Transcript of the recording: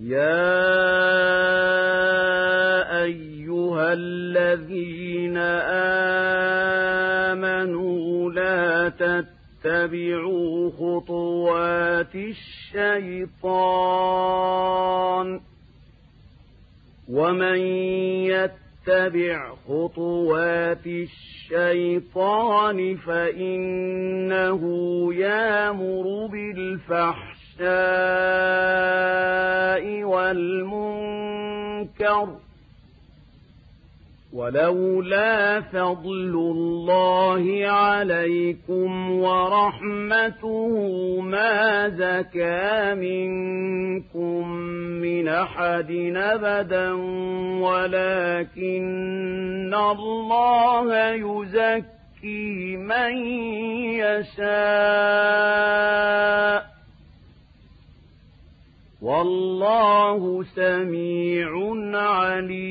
يَا أَيُّهَا الَّذِينَ آمَنُوا لَا تَتَّبِعُوا خُطُوَاتِ الشَّيْطَانِ ۚ وَمَن يَتَّبِعْ خُطُوَاتِ الشَّيْطَانِ فَإِنَّهُ يَأْمُرُ بِالْفَحْشَاءِ وَالْمُنكَرِ ۚ وَلَوْلَا فَضْلُ اللَّهِ عَلَيْكُمْ وَرَحْمَتُهُ مَا زَكَىٰ مِنكُم مِّنْ أَحَدٍ أَبَدًا وَلَٰكِنَّ اللَّهَ يُزَكِّي مَن يَشَاءُ ۗ وَاللَّهُ سَمِيعٌ عَلِيمٌ.